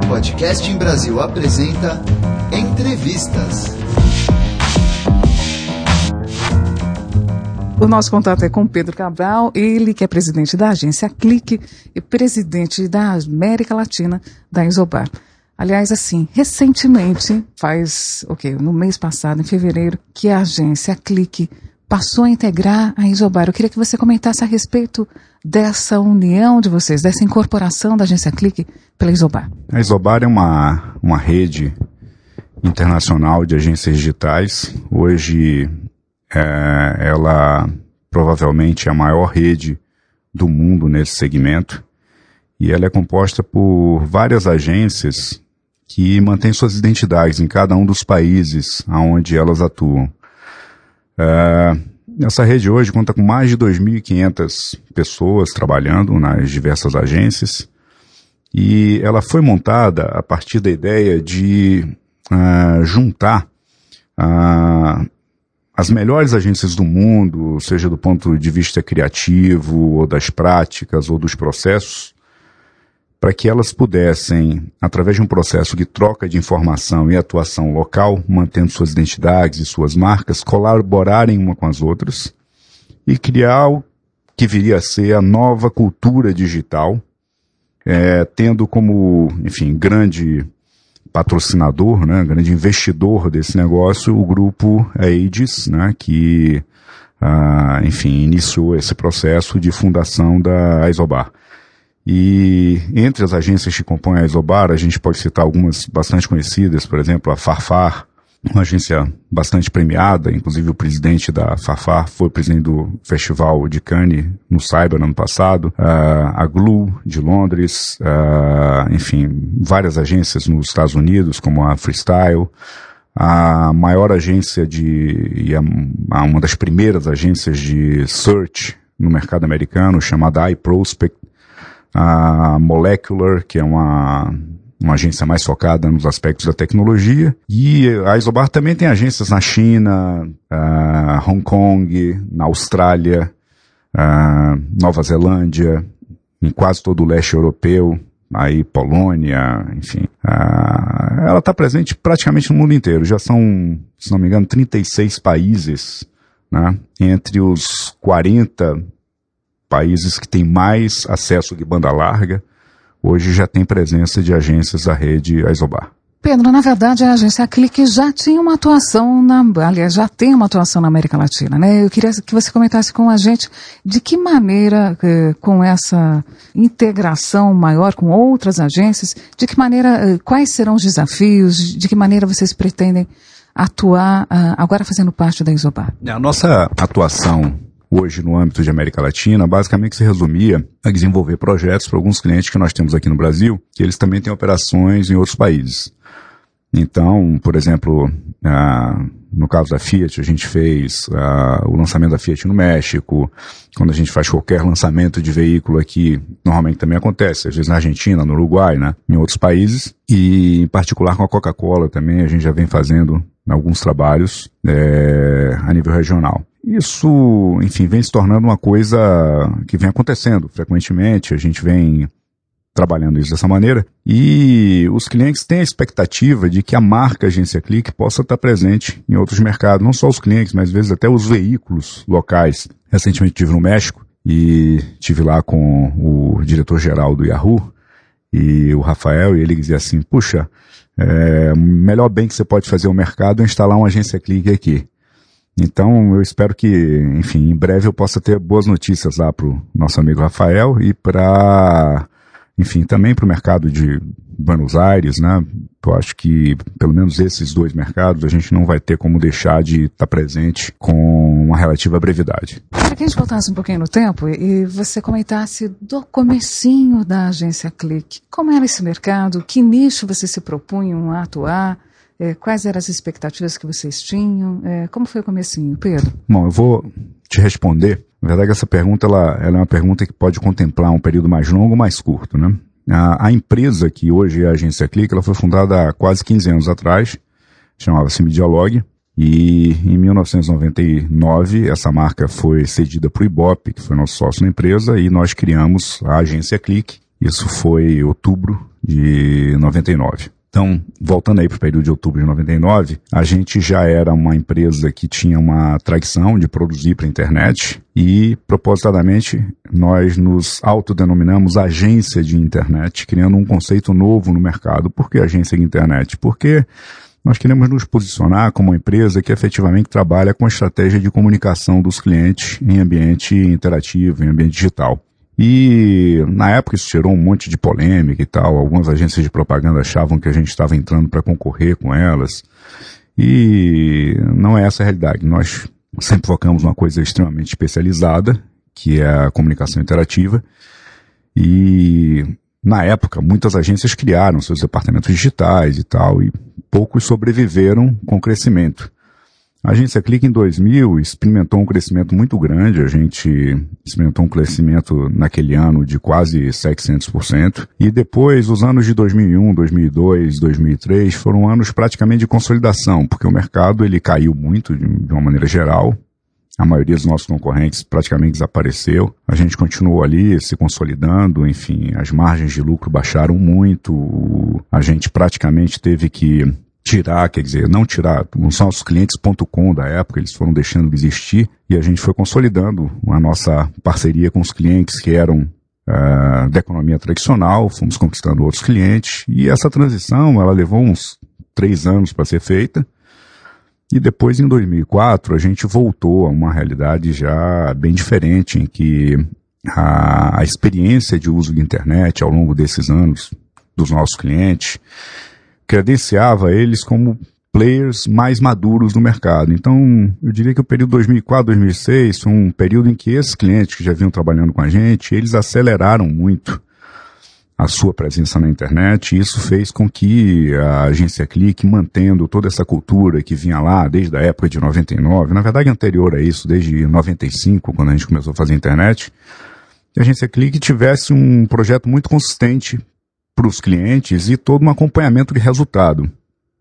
Podcast em Brasil apresenta Entrevistas. O nosso contato é com Pedro Cabral, ele que é presidente da agência Clique e presidente da América Latina da Isobar. Aliás, assim, recentemente, no mês passado, em fevereiro, que a agência Clique passou a integrar a Isobar. Eu queria que você comentasse a respeito dessa união de vocês, dessa incorporação da agência Clique pela Isobar. A Isobar é uma rede internacional de agências digitais. Hoje, ela provavelmente é a maior rede do mundo nesse segmento. E ela é composta por várias agências que mantêm suas identidades em cada um dos países onde elas atuam. Essa rede hoje conta com mais de 2.500 pessoas trabalhando nas diversas agências e ela foi montada a partir da ideia de juntar as melhores agências do mundo, seja do ponto de vista criativo, ou das práticas, ou dos processos, para que elas pudessem, através de um processo de troca de informação e atuação local, mantendo suas identidades e suas marcas, colaborarem uma com as outras e criar o que viria a ser a nova cultura digital, tendo como, grande patrocinador, grande investidor desse negócio, o grupo Aegis, que, iniciou esse processo de fundação da Isobar. E entre as agências que compõem a Isobar, a gente pode citar algumas bastante conhecidas, por exemplo, a Farfar, uma agência bastante premiada, inclusive o presidente da Farfar foi presidente do Festival de Cannes no Cyber no ano passado, a Glue de Londres, várias agências nos Estados Unidos, como a Freestyle, a maior agência uma das primeiras agências de search no mercado americano, chamada iProspect, a Molecular, que é uma agência mais focada nos aspectos da tecnologia, e a Isobar também tem agências na China, Hong Kong, na Austrália, Nova Zelândia, em quase todo o leste europeu, aí Polônia, ela está presente praticamente no mundo inteiro. Já são, se não me engano, 36 países, entre os 40 países que têm mais acesso de banda larga, hoje já tem presença de agências da rede Isobar. Pedro, na verdade a agência Clique já tinha uma atuação já tem uma atuação na América Latina, Eu queria que você comentasse com a gente de que maneira, com essa integração maior com outras agências, de que maneira, quais serão os desafios, de que maneira vocês pretendem atuar agora fazendo parte da Isobar? A nossa atuação hoje no âmbito de América Latina, basicamente se resumia a desenvolver projetos para alguns clientes que nós temos aqui no Brasil, que eles também têm operações em outros países. Então, por exemplo, no caso da Fiat, a gente fez o lançamento da Fiat no México. Quando a gente faz qualquer lançamento de veículo aqui, normalmente também acontece, às vezes na Argentina, no Uruguai, em outros países. E, em particular, com a Coca-Cola também, a gente já vem fazendo alguns trabalhos a nível regional. Isso, vem se tornando uma coisa que vem acontecendo frequentemente, a gente vem trabalhando isso dessa maneira, e os clientes têm a expectativa de que a marca Agência Clique possa estar presente em outros mercados, não só os clientes, mas às vezes até os veículos locais. Recentemente estive no México e estive lá com o diretor-geral do Yahoo, e o Rafael, e ele dizia assim, puxa, melhor bem que você pode fazer o mercado é instalar uma Agência Clique aqui. Então, eu espero que, em breve eu possa ter boas notícias lá para o nosso amigo Rafael e também para o mercado de Buenos Aires, Eu acho que, pelo menos esses dois mercados, a gente não vai ter como deixar de estar presente com uma relativa brevidade. Para que a gente voltasse um pouquinho no tempo e você comentasse do comecinho da agência Clique. Como era esse mercado? Que nicho vocês se propunham a atuar? Quais eram as expectativas que vocês tinham? Como foi o comecinho, Pedro? Bom, eu vou te responder. Na verdade, essa pergunta ela é uma pergunta que pode contemplar um período mais longo ou mais curto, A empresa que hoje é a agência Clique, ela foi fundada há quase 15 anos atrás, chamava-se Medialog, e em 1999 essa marca foi cedida para o Ibope, que foi nosso sócio na empresa, e nós criamos a agência Clique, Isso foi outubro de 99. Então, voltando aí para o período de outubro de 99, a gente já era uma empresa que tinha uma tradição de produzir para a internet e, propositadamente, nós nos autodenominamos agência de internet, criando um conceito novo no mercado. Por que agência de internet? Porque nós queremos nos posicionar como uma empresa que efetivamente trabalha com a estratégia de comunicação dos clientes em ambiente interativo, em ambiente digital. E na época isso gerou um monte de polêmica e tal, algumas agências de propaganda achavam que a gente estava entrando para concorrer com elas, e não é essa a realidade. Nós sempre focamos numa coisa extremamente especializada, que é a comunicação interativa, e na época muitas agências criaram seus departamentos digitais e tal, e poucos sobreviveram com o crescimento. A agência Clique em 2000 experimentou um crescimento muito grande, a gente experimentou um crescimento naquele ano de quase 700%, e depois os anos de 2001, 2002, 2003 foram anos praticamente de consolidação, porque o mercado ele caiu muito de uma maneira geral, a maioria dos nossos concorrentes praticamente desapareceu, a gente continuou ali se consolidando, enfim, as margens de lucro baixaram muito, a gente praticamente teve que não são os clientes.com da época, eles foram deixando de existir e a gente foi consolidando a nossa parceria com os clientes que eram da economia tradicional, fomos conquistando outros clientes e essa transição ela levou uns 3 anos para ser feita e depois em 2004 a gente voltou a uma realidade já bem diferente em que a experiência de uso de internet ao longo desses anos dos nossos clientes credenciava eles como players mais maduros no mercado. Então, eu diria que o período 2004-2006 foi um período em que esses clientes que já vinham trabalhando com a gente, eles aceleraram muito a sua presença na internet e isso fez com que a agência Clique, mantendo toda essa cultura que vinha lá desde a época de 99, na verdade anterior a isso, desde 95, quando a gente começou a fazer internet, a agência Clique tivesse um projeto muito consistente para os clientes e todo um acompanhamento de resultado.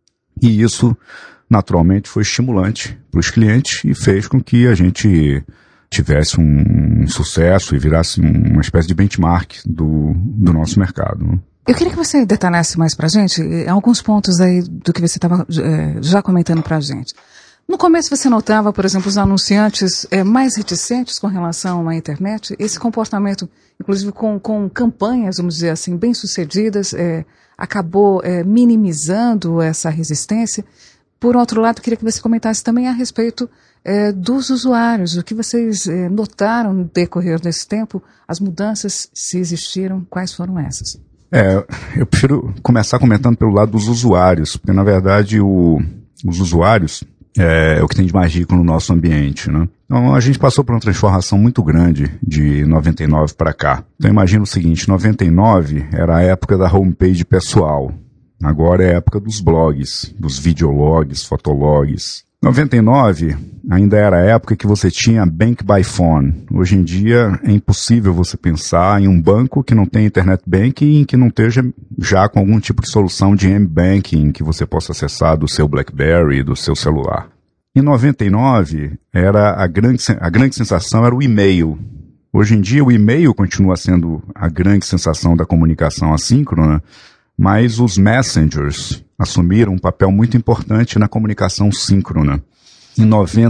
E isso, naturalmente, foi estimulante para os clientes e fez com que a gente tivesse um sucesso e virasse uma espécie de benchmark do nosso mercado. Eu queria que você detalhasse mais para a gente alguns pontos aí do que você estava já comentando para a gente. No começo você notava, por exemplo, os anunciantes mais reticentes com relação à internet, esse comportamento, inclusive com campanhas, vamos dizer assim, bem-sucedidas, acabou minimizando essa resistência. Por outro lado, queria que você comentasse também a respeito dos usuários, o que vocês notaram no decorrer desse tempo, as mudanças, se existiram, quais foram essas? Eu prefiro começar comentando pelo lado dos usuários, porque na verdade os usuários é o que tem de mais rico no nosso ambiente, né? Então a gente passou por uma transformação muito grande de 99 para cá. Então imagina o seguinte, 99 era a época da homepage pessoal, agora é a época dos blogs, dos videologs, fotologs. 99 ainda era a época que você tinha Bank by Phone. Hoje em dia é impossível você pensar em um banco que não tem internet banking e que não esteja já com algum tipo de solução de M-Banking que você possa acessar do seu BlackBerry, do seu celular. Em 99, a grande sensação era o e-mail. Hoje em dia o e-mail continua sendo a grande sensação da comunicação assíncrona, mas os messengers assumiram um papel muito importante na comunicação síncrona. Em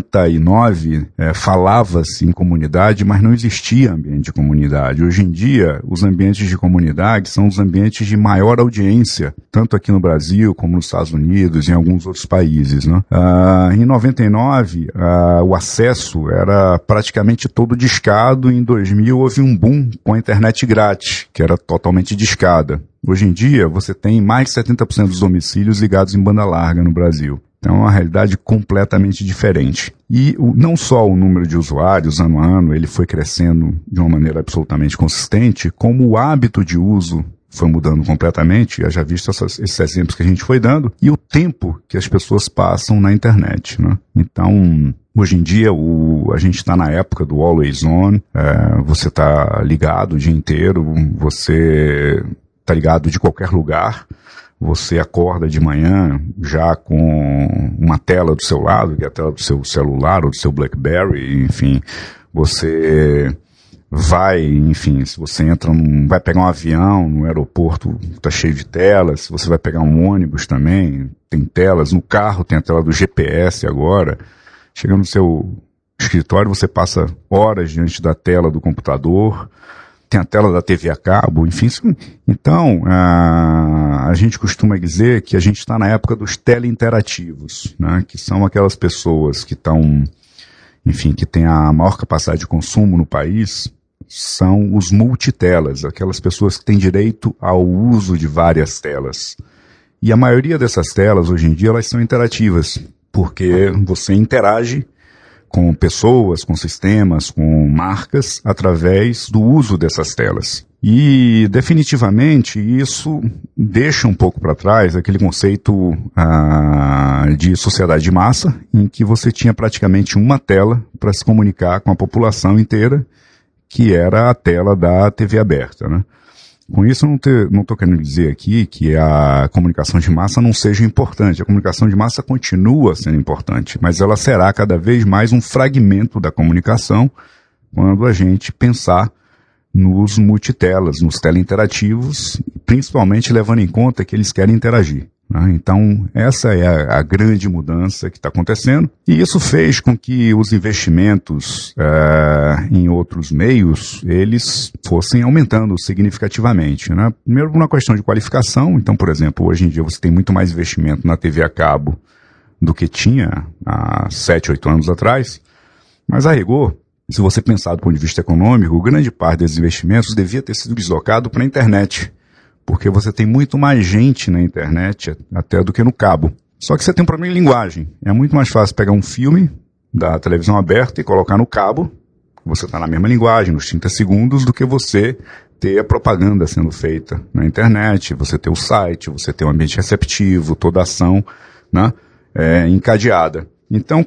99, falava-se em comunidade, mas não existia ambiente de comunidade. Hoje em dia, os ambientes de comunidade são os ambientes de maior audiência, tanto aqui no Brasil, como nos Estados Unidos e em alguns outros países, né? Em 99, o acesso era praticamente todo discado. Em 2000, houve um boom com a internet grátis, que era totalmente discada. Hoje em dia, você tem mais de 70% dos domicílios ligados em banda larga no Brasil. Então é uma realidade completamente diferente. E não só o número de usuários, ano a ano, ele foi crescendo de uma maneira absolutamente consistente, como o hábito de uso foi mudando completamente, já visto esses exemplos que a gente foi dando, e o tempo que as pessoas passam na internet, né? Então, hoje em dia, a gente está na época do always on, você está ligado o dia inteiro, você está ligado de qualquer lugar, você acorda de manhã já com uma tela do seu lado, que é a tela do seu celular ou do seu BlackBerry, enfim, você vai, enfim, se você vai pegar um avião no aeroporto, tá cheio de telas, se você vai pegar um ônibus também, tem telas, no carro tem a tela do GPS agora, chega no seu escritório, você passa horas diante da tela do computador, tem a tela da TV a cabo, enfim. Então, a gente costuma dizer que a gente está na época dos teleinterativos, né, que são aquelas pessoas que estão, enfim, que têm a maior capacidade de consumo no país, são os multitelas, aquelas pessoas que têm direito ao uso de várias telas. E a maioria dessas telas, hoje em dia, elas são interativas, porque você interage com pessoas, com sistemas, com marcas, através do uso dessas telas. E, definitivamente, isso deixa um pouco para trás aquele conceito de sociedade de massa, em que você tinha praticamente uma tela para se comunicar com a população inteira, que era a tela da TV aberta, né? Com isso, não estou querendo dizer aqui que a comunicação de massa não seja importante. A comunicação de massa continua sendo importante, mas ela será cada vez mais um fragmento da comunicação quando a gente pensar nos multitelas, nos teleinterativos, principalmente levando em conta que eles querem interagir, né? Então, essa é a grande mudança que está acontecendo, e isso fez com que os investimentos em outros meios, eles fossem aumentando significativamente, né? Primeiro, por uma questão de qualificação. Então, por exemplo, hoje em dia você tem muito mais investimento na TV a cabo do que tinha há 7, 8 anos atrás, mas a rigor, se você pensar do ponto de vista econômico, grande parte desses investimentos devia ter sido deslocado para a internet, porque você tem muito mais gente na internet até do que no cabo. Só que você tem um problema de linguagem. É muito mais fácil pegar um filme da televisão aberta e colocar no cabo, você está na mesma linguagem, nos 30 segundos, do que você ter a propaganda sendo feita na internet, você ter o site, você ter um ambiente receptivo, toda a ação, né, encadeada. Então,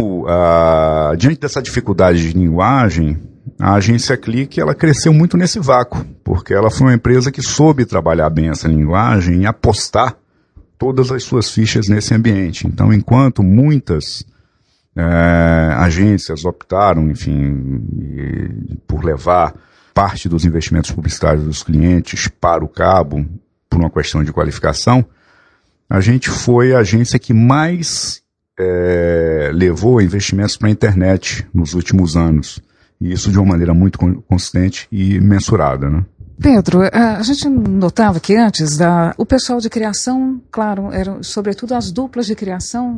diante dessa dificuldade de linguagem, a agência Clique, ela cresceu muito nesse vácuo, porque ela foi uma empresa que soube trabalhar bem essa linguagem e apostar todas as suas fichas nesse ambiente. Então, enquanto muitas agências optaram, enfim, por levar parte dos investimentos publicitários dos clientes para o cabo, por uma questão de qualificação, a gente foi a agência que mais levou investimentos para a internet nos últimos anos. E isso de uma maneira muito consistente e mensurada, né? Pedro, a gente notava que antes o pessoal de criação, claro, eram sobretudo as duplas de criação,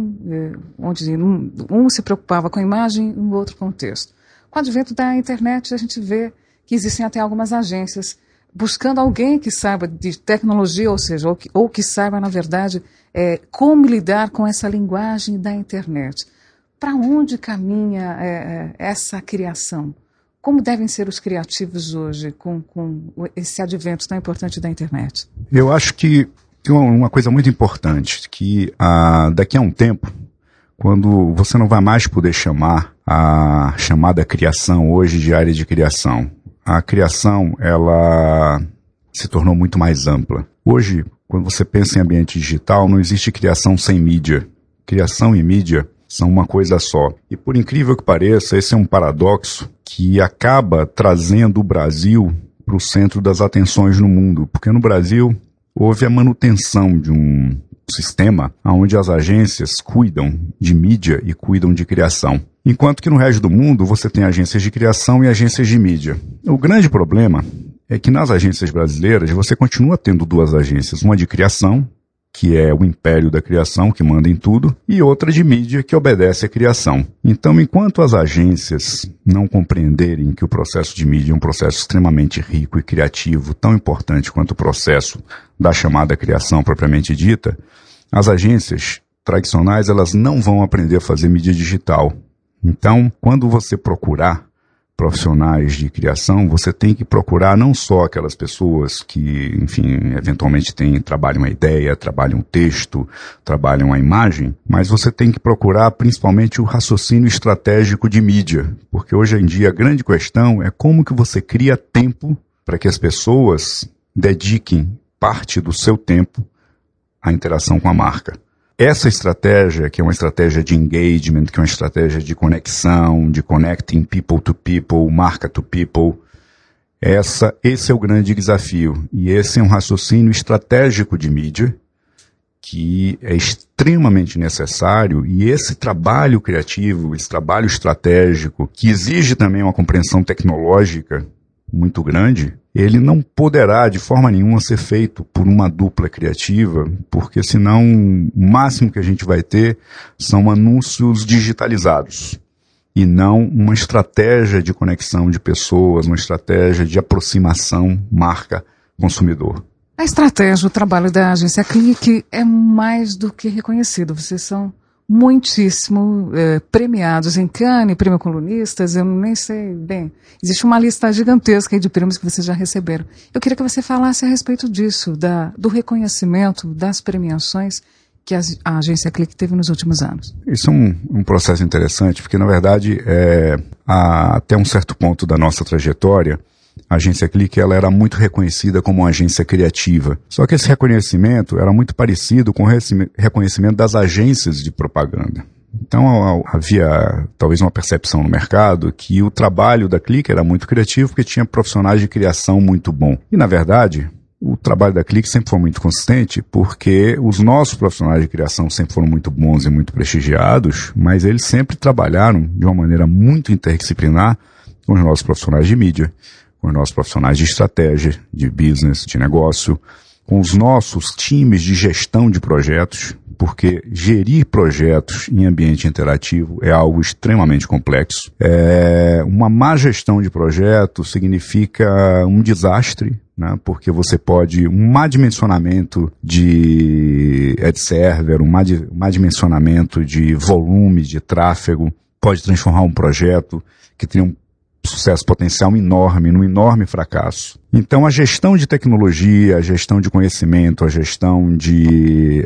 onde um se preocupava com a imagem e o outro com o texto. Com o advento da internet, a gente vê que existem até algumas agências buscando alguém que saiba de tecnologia, ou seja, ou que saiba, na verdade, como lidar com essa linguagem da internet. Para onde caminha essa criação? Como devem ser os criativos hoje com esse advento tão importante da internet? Eu acho que tem uma coisa muito importante, que daqui a um tempo, quando você não vai mais poder chamar a chamada criação hoje de área de criação, a criação, ela se tornou muito mais ampla. Hoje, quando você pensa em ambiente digital, não existe criação sem mídia. Criação e mídia são uma coisa só. E por incrível que pareça, esse é um paradoxo que acaba trazendo o Brasil para o centro das atenções no mundo. Porque no Brasil houve a manutenção de um sistema onde as agências cuidam de mídia e cuidam de criação. Enquanto que no resto do mundo você tem agências de criação e agências de mídia. O grande problema é que nas agências brasileiras você continua tendo duas agências, uma de criação, que é o império da criação, que manda em tudo, e outra de mídia, que obedece à criação. Então, enquanto as agências não compreenderem que o processo de mídia é um processo extremamente rico e criativo, tão importante quanto o processo da chamada criação propriamente dita, as agências tradicionais, elas não vão aprender a fazer mídia digital. Então, quando você procurar profissionais de criação, você tem que procurar não só aquelas pessoas que, enfim, eventualmente trabalham a ideia, trabalham o texto, trabalham a imagem, mas você tem que procurar principalmente o raciocínio estratégico de mídia, porque hoje em dia a grande questão é como que você cria tempo para que as pessoas dediquem parte do seu tempo à interação com a marca. Essa estratégia, que é uma estratégia de engagement, que é uma estratégia de conexão, de connecting people to people, marca to people, esse é o grande desafio. E esse é um raciocínio estratégico de mídia que é extremamente necessário, e esse trabalho criativo, esse trabalho estratégico, que exige também uma compreensão tecnológica muito grande, ele não poderá de forma nenhuma ser feito por uma dupla criativa, porque senão o máximo que a gente vai ter são anúncios digitalizados e não uma estratégia de conexão de pessoas, uma estratégia de aproximação marca-consumidor. A estratégia, o trabalho da agência Clique é mais do que reconhecido. Vocês são muitíssimo premiados em Cannes, prêmio Colunistas, eu nem sei bem. Existe uma lista gigantesca aí de prêmios que vocês já receberam. Eu queria que você falasse a respeito disso, do reconhecimento, das premiações que a agência Clique teve nos últimos anos. Isso é um processo interessante, porque na verdade, até um certo ponto da nossa trajetória, a agência Clique ela era muito reconhecida como uma agência criativa. Só que esse reconhecimento era muito parecido com o reconhecimento das agências de propaganda. Então havia talvez uma percepção no mercado que o trabalho da Clique era muito criativo porque tinha profissionais de criação muito bom. E na verdade, o trabalho da Clique sempre foi muito consistente porque os nossos profissionais de criação sempre foram muito bons e muito prestigiados, mas eles sempre trabalharam de uma maneira muito interdisciplinar com os nossos profissionais de mídia, com os nossos profissionais de estratégia, de business, de negócio, com os nossos times de gestão de projetos, porque gerir projetos em ambiente interativo é algo extremamente complexo. Uma má gestão de projeto significa um desastre, né? Porque você pode, um má dimensionamento de ad server, um má dimensionamento de volume, de tráfego, pode transformar um projeto que tem um sucesso potencial enorme, num enorme fracasso. Então a gestão de tecnologia, a gestão de conhecimento, a gestão de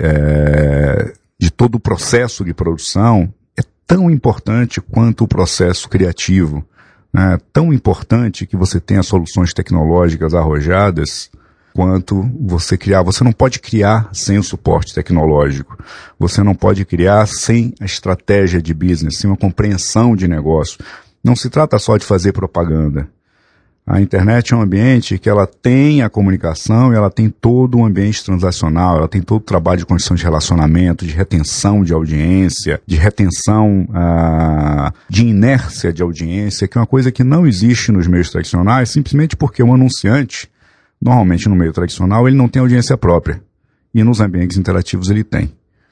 todo o processo de produção é tão importante quanto o processo criativo. É tão importante que você tenha soluções tecnológicas arrojadas quanto você criar. Você não pode criar sem o suporte tecnológico. Você não pode criar sem a estratégia de business, sem uma compreensão de negócio. Não se trata só de fazer propaganda. A internet é um ambiente que ela tem a comunicação e ela tem todo um ambiente transacional, ela tem todo o trabalho de construção de relacionamento, de retenção de audiência, de retenção de inércia de audiência, que é uma coisa que não existe nos meios tradicionais, simplesmente porque o anunciante, normalmente no meio tradicional, ele não tem audiência própria. E nos ambientes interativos ele tem.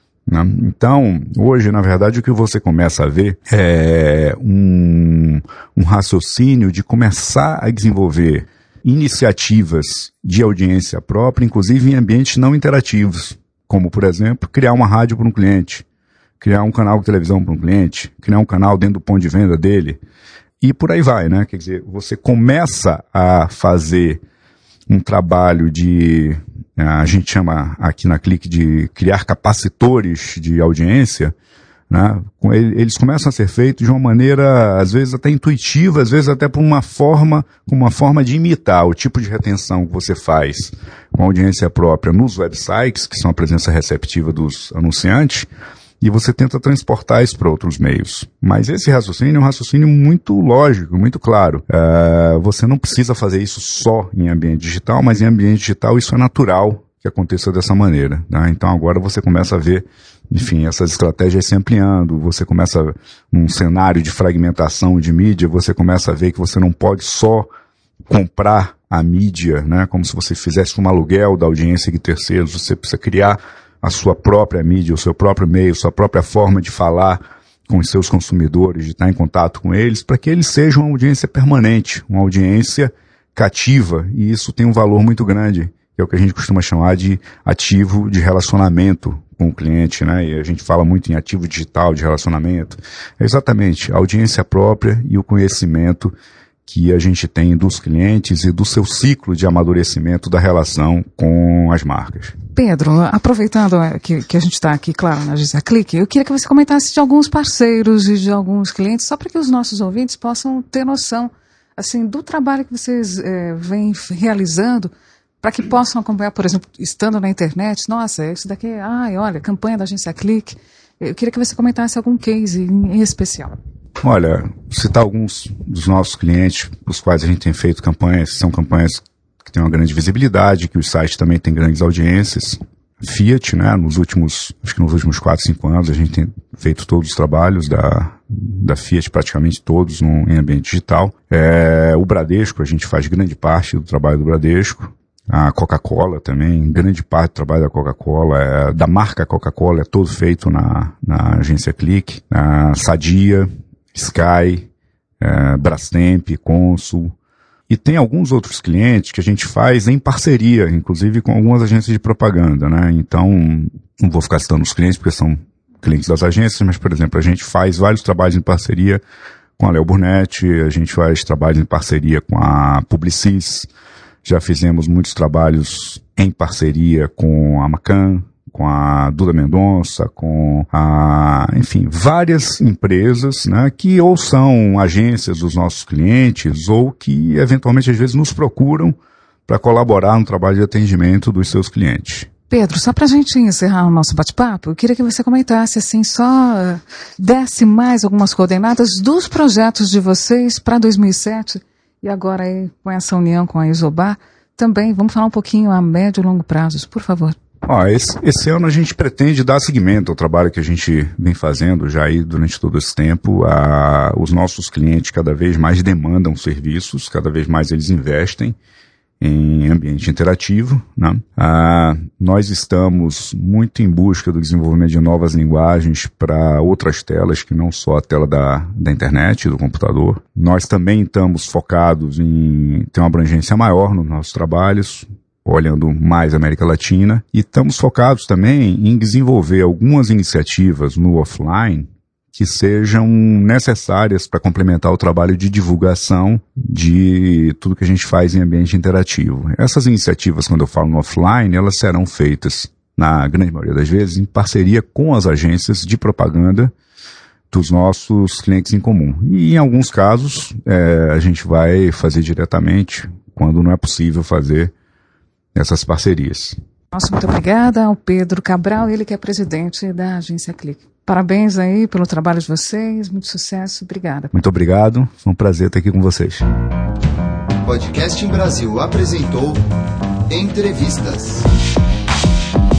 Então, hoje, na verdade, o que você começa a ver é um raciocínio de começar a desenvolver iniciativas de audiência própria, inclusive em ambientes não interativos, como, por exemplo, criar uma rádio para um cliente, criar um canal de televisão para um cliente, criar um canal dentro do ponto de venda dele, e por aí vai, né? Quer dizer, você começa a fazer um trabalho de... A gente chama aqui na Clique de criar capacitores de audiência, né? Eles começam a ser feitos de uma maneira, às vezes até intuitiva, às vezes até por uma forma de imitar o tipo de retenção que você faz com a audiência própria nos websites, que são a presença receptiva dos anunciantes, e você tenta transportar isso para outros meios. Mas esse raciocínio é um raciocínio muito lógico, muito claro. Você não precisa fazer isso só em ambiente digital, mas em ambiente digital isso é natural que aconteça dessa maneira. Né? Então agora você começa a ver, enfim, essas estratégias se ampliando, você começa num cenário de fragmentação de mídia, você começa a ver que você não pode só comprar a mídia, né? Como se você fizesse um aluguel da audiência de terceiros, você precisa criar a sua própria mídia, o seu próprio meio, sua própria forma de falar com os seus consumidores, de estar em contato com eles, para que eles sejam uma audiência permanente, uma audiência cativa, e isso tem um valor muito grande, que é o que a gente costuma chamar de ativo de relacionamento com o cliente, né? E a gente fala muito em ativo digital de relacionamento. É exatamente a audiência própria e o conhecimento que a gente tem dos clientes e do seu ciclo de amadurecimento da relação com as marcas. Pedro, aproveitando que a gente está aqui, claro, na agência Clique, eu queria que você comentasse de alguns parceiros e de alguns clientes, só para que os nossos ouvintes possam ter noção, assim, do trabalho que vocês vêm realizando para que possam acompanhar, por exemplo, estando na internet, nossa, isso daqui, olha, campanha da agência Clique. Eu queria que você comentasse algum case em especial. Olha, citar alguns dos nossos clientes, os quais a gente tem feito campanhas, são campanhas que têm uma grande visibilidade, que o site também tem grandes audiências. Fiat, né, nos últimos 4, 5 anos, a gente tem feito todos os trabalhos da Fiat, praticamente todos em ambiente digital. O Bradesco, a gente faz grande parte do trabalho do Bradesco. A Coca-Cola também, grande parte do trabalho da Coca-Cola, da marca Coca-Cola, é todo feito na agência Clique. Sadia, Sky, Brastemp, Consul. E tem alguns outros clientes que a gente faz em parceria, inclusive com algumas agências de propaganda, né? Então, não vou ficar citando os clientes, porque são clientes das agências, mas, por exemplo, a gente faz vários trabalhos em parceria com a Léo Burnett, a gente faz trabalhos em parceria com a Publicis, já fizemos muitos trabalhos em parceria com a Macan, com a Duda Mendonça, enfim, várias empresas, né, que ou são agências dos nossos clientes ou que eventualmente às vezes nos procuram para colaborar no trabalho de atendimento dos seus clientes. Pedro, só para a gente encerrar o nosso bate-papo, eu queria que você comentasse, assim, só desse mais algumas coordenadas dos projetos de vocês para 2007 e agora aí com essa união com a Isobar. Também vamos falar um pouquinho a médio e longo prazos, por favor. Esse ano a gente pretende dar seguimento ao trabalho que a gente vem fazendo já aí durante todo esse tempo. Os nossos clientes cada vez mais demandam serviços, cada vez mais eles investem em ambiente interativo, né? Nós estamos muito em busca do desenvolvimento de novas linguagens para outras telas que não só a tela da internet, do computador. Nós também estamos focados em ter uma abrangência maior nos nossos trabalhos, olhando mais a América Latina, e estamos focados também em desenvolver algumas iniciativas no offline que sejam necessárias para complementar o trabalho de divulgação de tudo que a gente faz em ambiente interativo. Essas iniciativas, quando eu falo no offline, elas serão feitas, na grande maioria das vezes, em parceria com as agências de propaganda dos nossos clientes em comum. E em alguns casos, a gente vai fazer diretamente, quando não é possível fazer essas parcerias. Nossa, muito obrigada ao Pedro Cabral, ele que é presidente da agência Clique. Parabéns aí pelo trabalho de vocês, muito sucesso, obrigada. Muito obrigado, foi um prazer estar aqui com vocês. Podcast em Brasil apresentou Entrevistas.